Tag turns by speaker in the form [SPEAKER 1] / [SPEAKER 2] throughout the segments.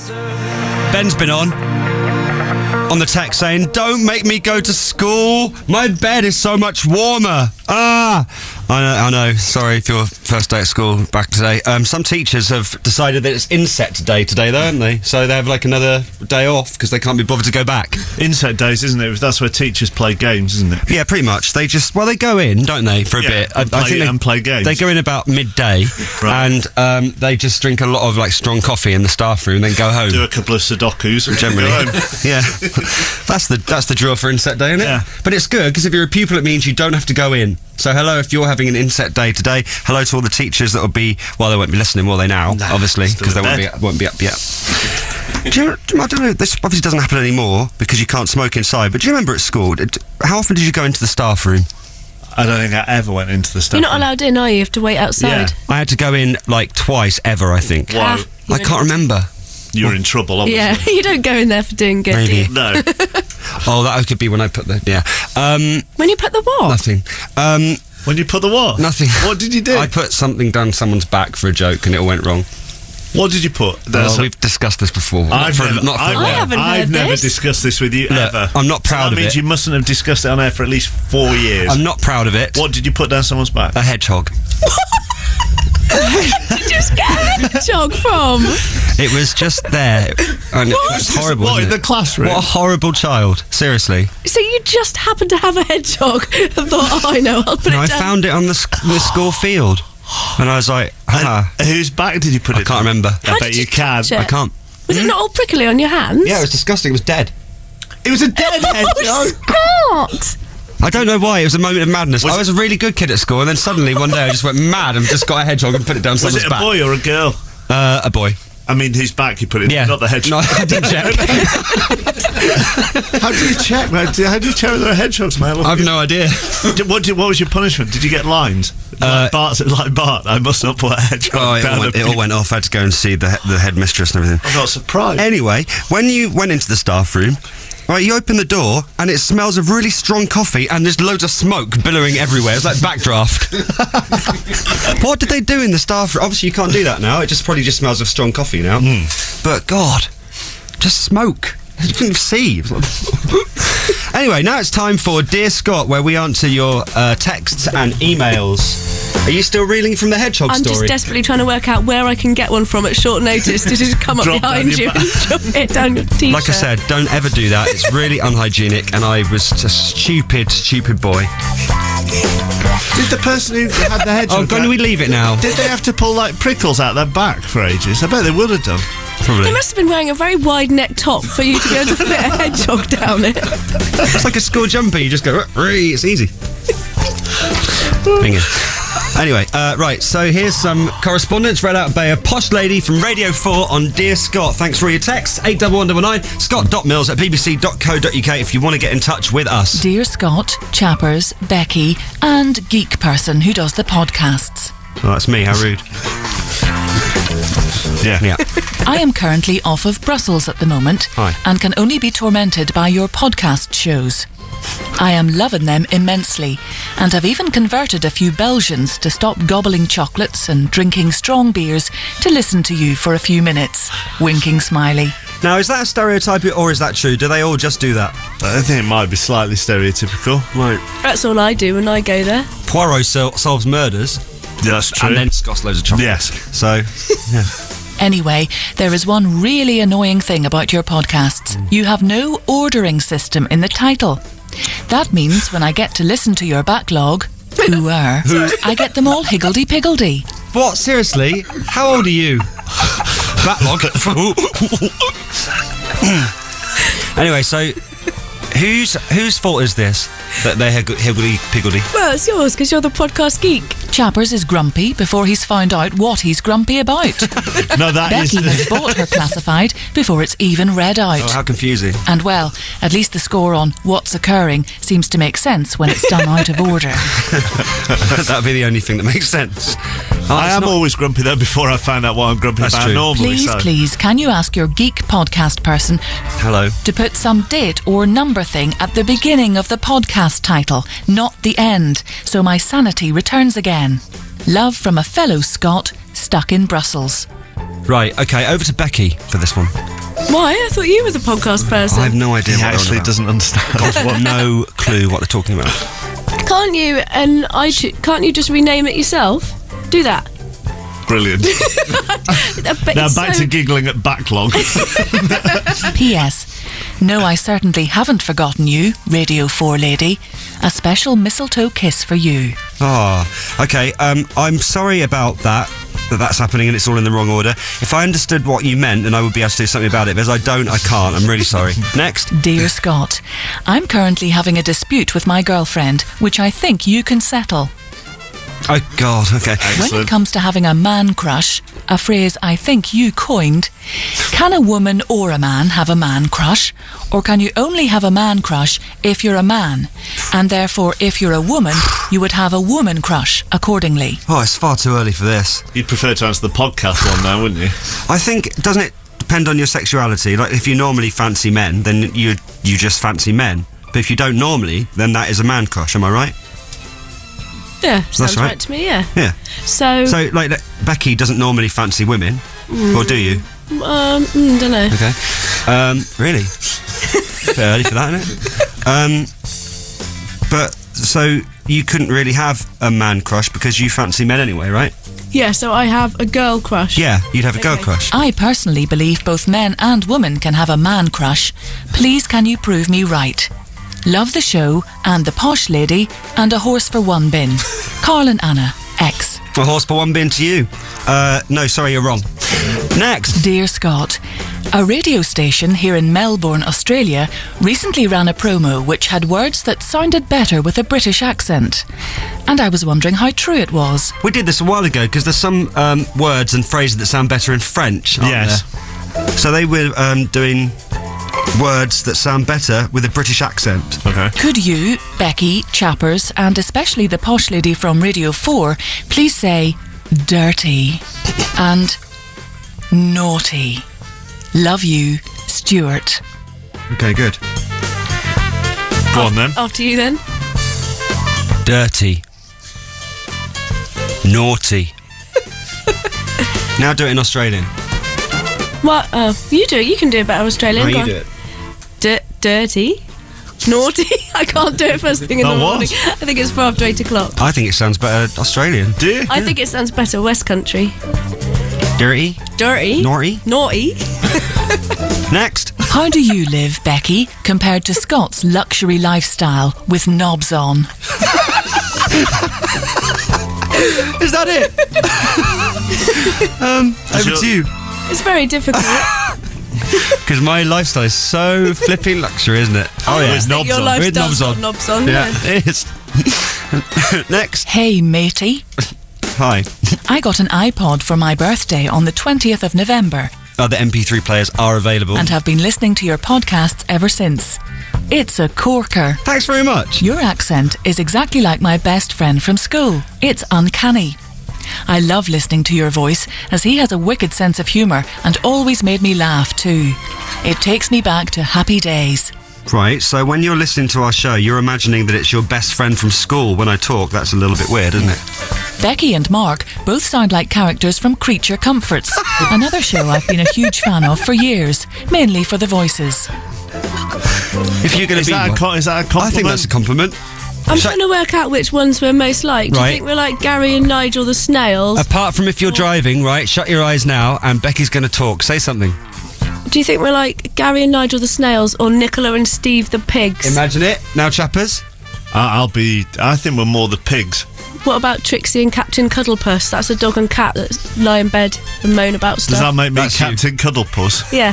[SPEAKER 1] Ben's been on the text saying, don't make me go to school. My bed is so much warmer. I know. Sorry for your first day at school back today. Some teachers have decided that it's inset day today, though, haven't they? So they have like another day off because they can't be bothered to go back.
[SPEAKER 2] Inset days, isn't it? That's where teachers play games, isn't it?
[SPEAKER 1] Yeah, pretty much. They go in, don't they, for a bit?
[SPEAKER 2] I think play games.
[SPEAKER 1] They go in about midday, right. And they just drink a lot of like strong coffee in the staff room, then go home.
[SPEAKER 2] Do a couple of Sudokus,
[SPEAKER 1] generally.
[SPEAKER 2] Go home.
[SPEAKER 1] Yeah, that's the drill for inset day, isn't it?
[SPEAKER 2] Yeah.
[SPEAKER 1] But it's good because if you're a pupil, it means you don't have to go in. So hello, if you're having an inset day today, hello to all the teachers that will be, well, they won't be listening, will they now? No, obviously, because they won't be up yet. I don't know, this obviously doesn't happen anymore because you can't smoke inside, but do you remember at school, how often did you go into the staff room?
[SPEAKER 2] I don't think I ever went into the staff room.
[SPEAKER 3] You're not allowed in, are you? You have to wait outside.
[SPEAKER 1] Yeah. I had to go in like twice ever, I think.
[SPEAKER 2] Why?
[SPEAKER 1] I can't remember.
[SPEAKER 2] You're in trouble, obviously.
[SPEAKER 3] Yeah, you don't go in there for doing good,
[SPEAKER 1] Maybe.
[SPEAKER 3] do you?
[SPEAKER 2] No.
[SPEAKER 1] Oh, that could be when I put the... Yeah.
[SPEAKER 3] When you put the what?
[SPEAKER 1] Nothing.
[SPEAKER 2] When you put the what?
[SPEAKER 1] Nothing.
[SPEAKER 2] What did you do?
[SPEAKER 1] I put something down someone's back for a joke and it all went wrong.
[SPEAKER 2] What did you put?
[SPEAKER 1] We've discussed this before.
[SPEAKER 2] I've never
[SPEAKER 3] this.
[SPEAKER 2] discussed this with you, ever.
[SPEAKER 1] I'm not proud of it.
[SPEAKER 2] That means you mustn't have discussed it on air for at least 4 years.
[SPEAKER 1] I'm not proud of it.
[SPEAKER 2] What did you put down someone's back?
[SPEAKER 1] A hedgehog.
[SPEAKER 3] Just get a hedgehog from?
[SPEAKER 1] It was just there. And it was horrible.
[SPEAKER 2] What, in the classroom?
[SPEAKER 1] What a horrible child. Seriously.
[SPEAKER 3] So you just happened to have a hedgehog and thought, I know, I'll put it down.
[SPEAKER 1] I found it on the school field. And I was like,
[SPEAKER 2] whose back did you put it
[SPEAKER 1] I can't remember.
[SPEAKER 2] I bet you can.
[SPEAKER 1] I can't.
[SPEAKER 3] Was it not all prickly on your hands?
[SPEAKER 1] Yeah, it was disgusting. It was dead.
[SPEAKER 2] It was a dead hedgehog.
[SPEAKER 3] Scott!
[SPEAKER 1] I don't know why. It was a moment of madness. I was a really good kid at school, and then suddenly one day I just went mad and just got a hedgehog and put it down someone's back.
[SPEAKER 2] Was it a boy or a girl?
[SPEAKER 1] A boy.
[SPEAKER 2] I mean, whose back you put it?
[SPEAKER 1] Yeah.
[SPEAKER 2] Not the hedgehog.
[SPEAKER 1] No, I didn't check.
[SPEAKER 2] How do you check, man? How do you check whether they're hedgehogs, man?
[SPEAKER 1] I've no idea.
[SPEAKER 2] What was your punishment? Did you get lines? Like Bart, I must not put a hedgehog down.
[SPEAKER 1] It all went off. I had to go and see the headmistress and everything.
[SPEAKER 2] I'm not surprised.
[SPEAKER 1] Anyway, when you went into the staff room, right, you open the door and it smells of really strong coffee and there's loads of smoke billowing everywhere. It's like backdraft. What did they do in the staff room? Obviously you can't do that now. It probably just smells of strong coffee now. But God, just smoke. You couldn't see. Anyway, now it's time for Dear Scott, where we answer your texts and emails. Are you still reeling from the hedgehog story?
[SPEAKER 3] I'm just desperately trying to work out where I can get one from at short notice to just come up behind you and drop it down your t-shirt.
[SPEAKER 1] Like I said, don't ever do that. It's really unhygienic, and I was a stupid boy.
[SPEAKER 2] Did the person who had the hedgehog...
[SPEAKER 1] can we leave it now?
[SPEAKER 2] Did they have to pull, like, prickles out their back for ages? I bet they would have done.
[SPEAKER 1] Probably.
[SPEAKER 3] They must have been wearing a very wide neck top for you to be able to fit a hedgehog down it.
[SPEAKER 1] It's like a school jumper. You just go, it's easy. Anyway, right, so here's some correspondence read out by a posh lady from Radio 4 on Dear Scott. Thanks for all your texts. 81119, scott.mills@bbc.co.uk if you want to get in touch with us.
[SPEAKER 4] Dear Scott, Chappers, Becky, and Geek Person who does the podcasts.
[SPEAKER 1] Oh, that's me, how rude. Yeah.
[SPEAKER 4] I am currently off of Brussels at the moment.
[SPEAKER 1] Hi.
[SPEAKER 4] And can only be tormented by your podcast shows. I am loving them immensely and have even converted a few Belgians to stop gobbling chocolates and drinking strong beers to listen to you for a few minutes. Winking smiley.
[SPEAKER 1] Now, is that a stereotype or is that true? Do they all just do that?
[SPEAKER 2] I think it might be slightly stereotypical.
[SPEAKER 1] Right.
[SPEAKER 3] That's all I do when I go there.
[SPEAKER 1] Poirot solves murders.
[SPEAKER 2] Yeah, that's true.
[SPEAKER 1] And then Scott's loads of chocolate.
[SPEAKER 2] Yes.
[SPEAKER 1] So, yeah.
[SPEAKER 4] Anyway, there is one really annoying thing about your podcasts. You have no ordering system in the title. That means when I get to listen to your backlog, I get them all higgledy-piggledy.
[SPEAKER 1] What? Seriously? How old are you? Backlog. Anyway, so whose fault is this? That they're higgledy-piggledy?
[SPEAKER 3] Well, it's yours, because you're the podcast geek.
[SPEAKER 4] Chappers is grumpy before he's found out what he's grumpy about.
[SPEAKER 2] No,
[SPEAKER 4] Becky has bought her classified before it's even read out.
[SPEAKER 1] Oh, how confusing.
[SPEAKER 4] And well, at least the score on what's occurring seems to make sense when it's done out of order.
[SPEAKER 1] That'd be the only thing that makes sense.
[SPEAKER 2] I am always grumpy though before I find out what I'm grumpy about normally.
[SPEAKER 4] Please, can you ask your geek podcast person to put some date or number thing at the beginning of the podcast title, not the end, so my sanity returns again. Love from a fellow Scot stuck in Brussels.
[SPEAKER 1] Right, okay, over to Becky for this one.
[SPEAKER 3] Why? I thought you were the podcast person.
[SPEAKER 1] I have no idea
[SPEAKER 2] He
[SPEAKER 1] what they're on
[SPEAKER 2] actually
[SPEAKER 1] about.
[SPEAKER 2] doesn't understand.
[SPEAKER 1] I've got no clue what they're talking about.
[SPEAKER 3] Can't you can't you just rename it yourself? Do that.
[SPEAKER 2] Brilliant. Now back to giggling at backlog.
[SPEAKER 4] P.S. No, I certainly haven't forgotten you, Radio 4 lady. A special mistletoe kiss for you.
[SPEAKER 1] Oh, okay. I'm sorry about that's happening and it's all in the wrong order. If I understood what you meant, then I would be able to do something about it. But as I don't, I can't. I'm really sorry. Next.
[SPEAKER 4] Dear Scott, I'm currently having a dispute with my girlfriend, which I think you can settle.
[SPEAKER 1] Oh, God, okay.
[SPEAKER 4] When it
[SPEAKER 2] Excellent.
[SPEAKER 4] comes to having a man crush, a phrase I think you coined, can a woman or a man have a man crush? Or can you only have a man crush if you're a man? And therefore, if you're a woman, you would have a woman crush accordingly.
[SPEAKER 1] Oh, it's far too early for this.
[SPEAKER 2] You'd prefer to answer the podcast one now, wouldn't you?
[SPEAKER 1] I think, doesn't it depend on your sexuality? Like, if you normally fancy men, then you just fancy men. But if you don't normally, then that is a man crush, am I right?
[SPEAKER 3] Yeah, sounds
[SPEAKER 1] right.
[SPEAKER 3] right to me. Yeah.
[SPEAKER 1] Yeah.
[SPEAKER 3] So
[SPEAKER 1] So, like, Becky doesn't normally fancy women, or do you?
[SPEAKER 3] don't know.
[SPEAKER 1] Okay. Really? Bit early for that, isn't it? But, so, you couldn't really have a man crush because you fancy men anyway, right?
[SPEAKER 3] Yeah, so I have a girl crush.
[SPEAKER 1] Yeah, you'd have a girl
[SPEAKER 3] Okay.
[SPEAKER 1] crush.
[SPEAKER 4] I personally believe both men and women can have a man crush. Please can you prove me right? Love the show and the posh lady and a horse for one bin. Carl and Anna, X.
[SPEAKER 1] A horse for one bin to you. No, sorry, you're wrong. Next.
[SPEAKER 4] Dear Scott, a radio station here in Melbourne, Australia, recently ran a promo which had words that sounded better with a British accent. And I was wondering how true it was.
[SPEAKER 1] We did this a while ago because there's some words and phrases that sound better in French, aren't
[SPEAKER 2] Yes.
[SPEAKER 1] there? So they were doing words that sound better with a British accent.
[SPEAKER 2] Okay.
[SPEAKER 4] Could you, Becky, Chappers, and especially the posh lady from Radio 4, please say dirty and naughty? Love you, Stuart.
[SPEAKER 1] Okay, good.
[SPEAKER 2] Go on then.
[SPEAKER 3] After you then.
[SPEAKER 1] Dirty. Naughty. Now do it in Australian.
[SPEAKER 3] What? You do it. You can do it better Australian.
[SPEAKER 1] How
[SPEAKER 3] Go
[SPEAKER 1] you
[SPEAKER 3] on.
[SPEAKER 1] do it?
[SPEAKER 3] Dirty. Naughty. I can't do it first thing in the
[SPEAKER 2] Oh, what?
[SPEAKER 3] morning. I think it's for after 8 o'clock.
[SPEAKER 1] I think it sounds better Australian.
[SPEAKER 2] Do you?
[SPEAKER 3] I think it sounds better West Country.
[SPEAKER 1] Dirty.
[SPEAKER 3] Dirty.
[SPEAKER 1] Naughty.
[SPEAKER 3] Naughty.
[SPEAKER 1] Next.
[SPEAKER 4] How do you live, Becky, compared to Scott's luxury lifestyle with knobs on?
[SPEAKER 1] Is that it? Over to you.
[SPEAKER 3] It's very difficult.
[SPEAKER 1] Because my lifestyle is so flipping luxury, isn't it? Oh, yeah.
[SPEAKER 2] With knobs
[SPEAKER 3] Your
[SPEAKER 2] on.
[SPEAKER 3] life
[SPEAKER 1] With
[SPEAKER 3] does
[SPEAKER 1] knobs on.
[SPEAKER 3] got knobs on.
[SPEAKER 1] Yeah,
[SPEAKER 3] Yeah.
[SPEAKER 1] it is. Next.
[SPEAKER 4] Hey, matey.
[SPEAKER 1] Hi.
[SPEAKER 4] I got an iPod for my birthday on the 20th of November
[SPEAKER 1] Other MP3 players are available.
[SPEAKER 4] and have been listening to your podcasts ever since. It's a corker.
[SPEAKER 1] Thanks very much.
[SPEAKER 4] Your accent is exactly like my best friend from school. It's uncanny. I love listening to your voice as he has a wicked sense of humour and always made me laugh too. It takes me back to happy days.
[SPEAKER 1] Right, so when you're listening to our show, you're imagining that it's your best friend from school when I talk. That's a little bit weird, isn't it?
[SPEAKER 4] Becky and Mark both sound like characters from Creature Comforts, another show I've been a huge fan of for years, mainly for the voices.
[SPEAKER 1] If you're going to
[SPEAKER 2] Is
[SPEAKER 1] be
[SPEAKER 2] that,
[SPEAKER 1] one-
[SPEAKER 2] is that a compliment?
[SPEAKER 1] I think that's a compliment.
[SPEAKER 3] I'm
[SPEAKER 1] Shall-
[SPEAKER 3] trying to work out which ones we're most like. Do
[SPEAKER 1] Right.
[SPEAKER 3] you think we're like Gary and Nigel the Snails?
[SPEAKER 1] Apart from if you're driving, right, shut your eyes now and Becky's going to talk. Say something.
[SPEAKER 3] Do you think we're like Gary and Nigel the Snails or Nicola and Steve the Pigs?
[SPEAKER 1] Imagine it. Now, chappers.
[SPEAKER 2] I think we're more the pigs.
[SPEAKER 3] What about Trixie and Captain Cuddlepuss? That's a dog and cat that lie in bed and moan about stuff.
[SPEAKER 2] Does that make me
[SPEAKER 1] That's you.
[SPEAKER 2] Captain Cuddlepuss?
[SPEAKER 3] Yeah.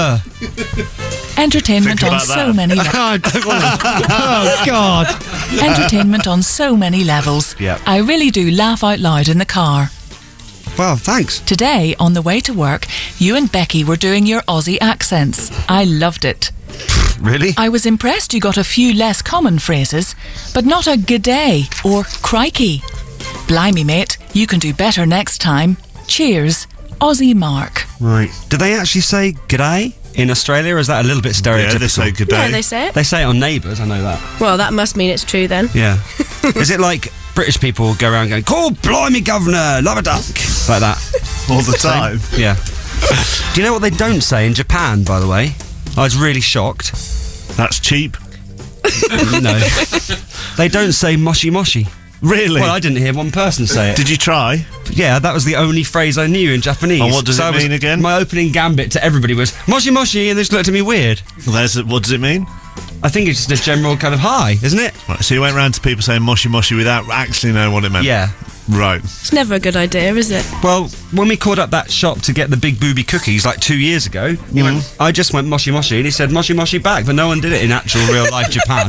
[SPEAKER 4] Entertainment
[SPEAKER 2] Think
[SPEAKER 4] on
[SPEAKER 2] about
[SPEAKER 4] so
[SPEAKER 2] that.
[SPEAKER 4] many levels.
[SPEAKER 1] I don't want to. Oh, God.
[SPEAKER 4] Entertainment on so many levels.
[SPEAKER 1] Yep.
[SPEAKER 4] I really do laugh out loud in the car.
[SPEAKER 1] Well, thanks.
[SPEAKER 4] Today, on the way to work, you and Becky were doing your Aussie accents. I loved it.
[SPEAKER 1] Really?
[SPEAKER 4] I was impressed you got a few less common phrases, but not a g'day or crikey. Blimey, mate, you can do better next time. Cheers, Aussie Mark.
[SPEAKER 1] Right. Do they actually say g'day in Australia, or is that a little bit stereotypical?
[SPEAKER 2] Yeah, they say good day.
[SPEAKER 3] Yeah, they say it.
[SPEAKER 1] They say it on Neighbours, I know that.
[SPEAKER 3] Well, that must mean it's true then.
[SPEAKER 1] Yeah. Is it like British people go around going, "Call blimey, governor, love a duck," like that?
[SPEAKER 2] all the time.
[SPEAKER 1] Yeah. Do you know what they don't say in Japan, by the way? I was really shocked.
[SPEAKER 2] That's cheap.
[SPEAKER 1] No. They don't say moshi moshi.
[SPEAKER 2] Really?
[SPEAKER 1] Well, I didn't hear one person say it.
[SPEAKER 2] Did you try?
[SPEAKER 1] Yeah, that was the only phrase I knew in Japanese.
[SPEAKER 2] And what does it mean again?
[SPEAKER 1] My opening gambit to everybody was moshi moshi, and they just looked at me weird.
[SPEAKER 2] What does it mean?
[SPEAKER 1] I think it's just a general kind of hi, isn't it?
[SPEAKER 2] Right, so you went round to people saying moshi moshi without actually knowing what it meant?
[SPEAKER 1] Yeah.
[SPEAKER 2] Right.
[SPEAKER 3] It's never a good idea, is it?
[SPEAKER 1] Well, when we called up that shop to get the big booby cookies like 2 years ago, I just went moshi moshi, and he said moshi moshi back, but no one did it in actual real life Japan.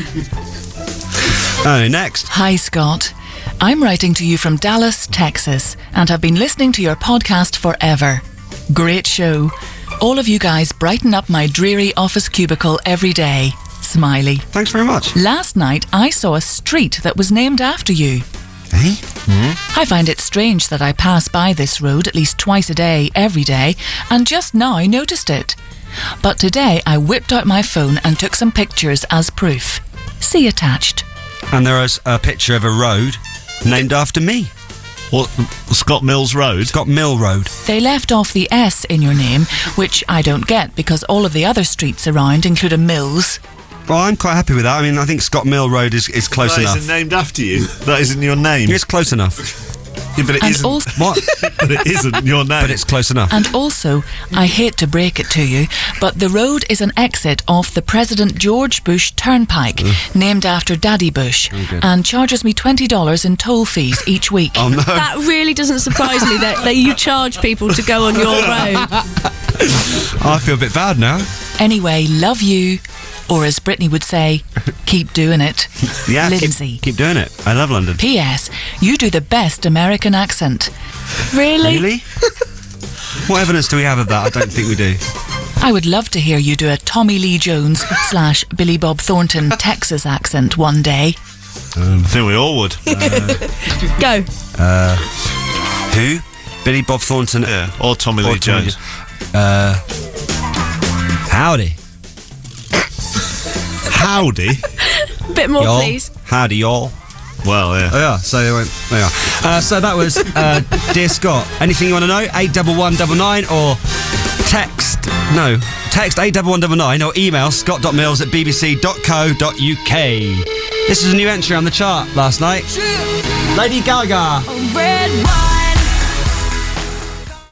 [SPEAKER 1] Oh, next.
[SPEAKER 4] Hi, Scott. I'm writing to you from Dallas, Texas, and have been listening to your podcast forever. Great show. All of you guys brighten up my dreary office cubicle every day. Smiley.
[SPEAKER 1] Thanks very much.
[SPEAKER 4] Last night, I saw a street that was named after you.
[SPEAKER 1] Eh?
[SPEAKER 4] I find it strange that I pass by this road at least twice a day, every day, and just now I noticed it. But today I whipped out my phone and took some pictures as proof. See attached.
[SPEAKER 1] And there is a picture of a road named after me.
[SPEAKER 2] What? Scott Mills Road?
[SPEAKER 1] Scott Mill Road.
[SPEAKER 4] They left off the S in your name, which I don't get because all of the other streets around include a Mills.
[SPEAKER 1] Well, I'm quite happy with that. I mean, I think Scott Mill Road is close enough.
[SPEAKER 2] That isn't named after you. That isn't your name.
[SPEAKER 1] It's close enough.
[SPEAKER 2] Yeah, but it
[SPEAKER 4] And
[SPEAKER 2] isn't.
[SPEAKER 4] also-
[SPEAKER 1] What?
[SPEAKER 2] But it isn't your name.
[SPEAKER 1] But it's close enough.
[SPEAKER 4] And also, I hate to break it to you, but the road is an exit off the President George Bush Turnpike, named after Daddy Bush, and charges me $20 in toll fees each week.
[SPEAKER 1] Oh, no.
[SPEAKER 3] That really doesn't surprise me that you charge people to go on your road.
[SPEAKER 1] I feel a bit bad now.
[SPEAKER 4] Anyway, love you. Or as Brittany would say, keep doing it.
[SPEAKER 1] Yeah,
[SPEAKER 4] Lindsay.
[SPEAKER 1] keep doing it. I love London.
[SPEAKER 4] P.S. You do the best American accent.
[SPEAKER 3] Really?
[SPEAKER 1] Really? What evidence do we have of that? I don't think we do.
[SPEAKER 4] I would love to hear you do a Tommy Lee Jones / Billy Bob Thornton Texas accent one day.
[SPEAKER 2] I think we all would.
[SPEAKER 3] Go.
[SPEAKER 1] Who? Billy Bob Thornton.
[SPEAKER 2] Yeah, or Tommy Lee Jones.
[SPEAKER 1] Howdy.
[SPEAKER 2] Howdy?
[SPEAKER 3] Bit more,
[SPEAKER 1] Y'all.
[SPEAKER 3] please.
[SPEAKER 1] Howdy, y'all.
[SPEAKER 2] Well, yeah.
[SPEAKER 1] Oh, yeah, so they went, there you are. So that was Dear Scott. Anything you want to know? 81199 or text 81199 or email scott.mills@bbc.co.uk. This is a new entry on the chart last night. Lady Gaga.
[SPEAKER 5] Red wine.